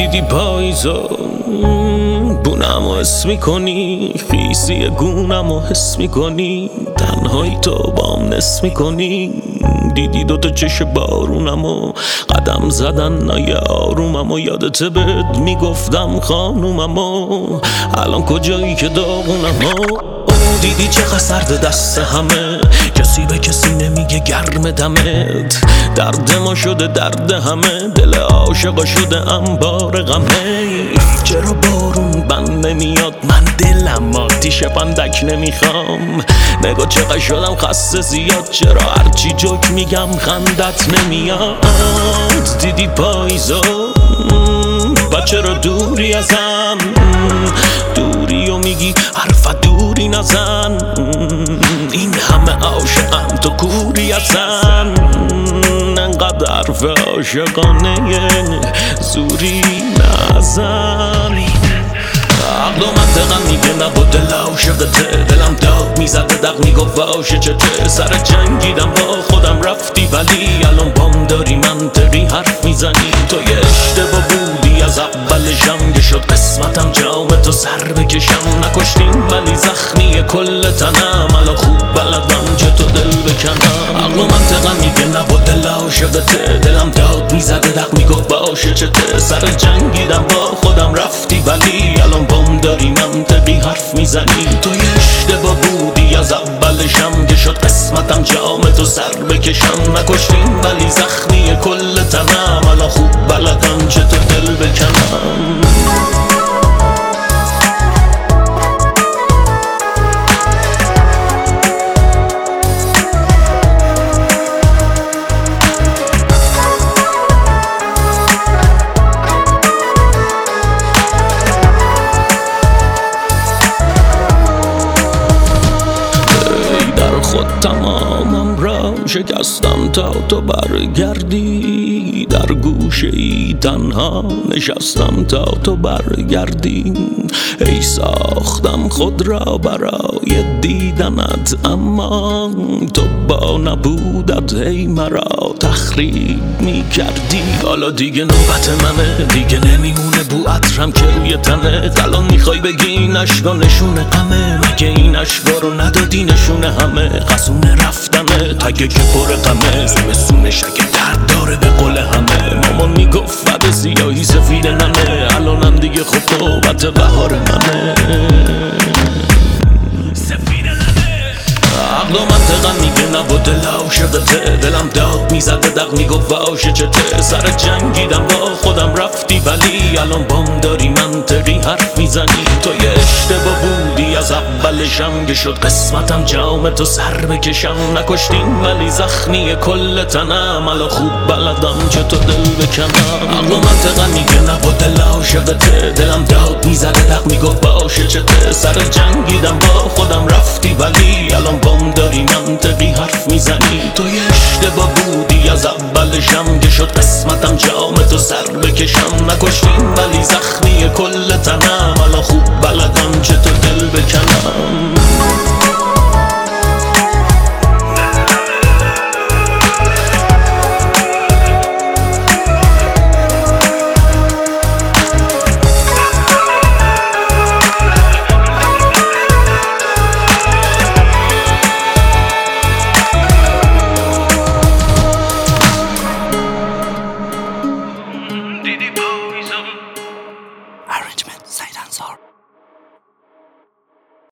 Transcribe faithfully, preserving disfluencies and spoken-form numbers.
دیدی پاییزا بونم و حس میکنی، خیسی گونم و حس میکنی، تنهایی تو بام نس میکنی. دیدی دوتا چش بارونم و قدم زدن نای آرومم و یادت بد میگفتم خانومم و الان کجایی که داغونم و دیدی چقدر سرد دست همه، کسی به کسی نمیگه گرم دمت، درد ما شده درد همه، دل عاشقا شده انبار غمه. چرا بارون بند نمیاد، من دلم آتیش پندک نمیخوام، نگاه چقدر شدم خسته زیاد، چرا هرچی جوک میگم خندت نمیاد. دیدی پاییزا و چرا دوری ازم، دوری و میگی حرف دوری نزن، این همه عاشقم تو کوری ازن، انقدر حرف عاشقانه زوری نزن. عقل و منطقم میگه نبود دل عاشقته، دلم داد میزده دق میگفت واشه چته، سر جنگیدم با خودم رفتی ولی الان بام داری منطقی حرف میزنی. تو یه اشتباه بودی از اولشم که شد قسمتم جام تو سر بکشم، نکشتیم ولی زخمی کل تنم، الان خوب بلدم چه تو دل بکنم. عقل و منطقم میگه نبود دل عاشقته، دلم داد میزده دق میگفت باشه چته، سر جنگیدم با خودم رفتی ولی الان بام داری منطقی حرف میزنی. تو یه اشتباه بودی از اولشم که شد قسمتم جام تو سر بکشم، نکشتیم ولی زخمی کل تنم، الان خوب بلدم چه تو دل بکنم. خود تمامم را شکستم تا تو برگردی، در گوشه ای تنها نشستم تا تو برگردی. ای ساختم خود را برای دیدنت، اما تو با نبودت هی مرا تخریب می کردی. حالا دیگه نوبت منه، دیگه نمیمونه بو عطرم که روی تنه، الان میخوای بگی این اشکا نشونه غمه، میگه این اشکا رو ندادی نشونه همه، قصونه رفتنه تگه که پر غمه، زمستونش اگه درد داره به قول همه، مامان میگفت فد سیاهی سفید نمه، الانم دیگه خب نوبت بهار منه. عقل و منطقم میگه نبود دل عاشقته، دلم داد میزده دق میگفت واشه چته، سر جنگیدم با خودم رفتی ولی الان بام داری منطقی حرف میزنی. تو یه اشتباه بودی از اولشم که شد قسمتم جام تو سر بکشم، نکشتیم ولی زخمی کل تنم، الان خوب بلدم چه تو دل بکنم. عقل و منطقم میگه نبود دل عاشقته، دلم داد میزده دق میگفت باشه چته، سر جنگیدم با خودم رفتی ولی الان بام داری منطقی حرف میزنی. تو یه اشتباه بودی از اولشم که شد قسمتم جام تو سر بکشم، نکشتیم ولی زخمی کل تنم، الان خوب بلدم چه تو دل بکنم.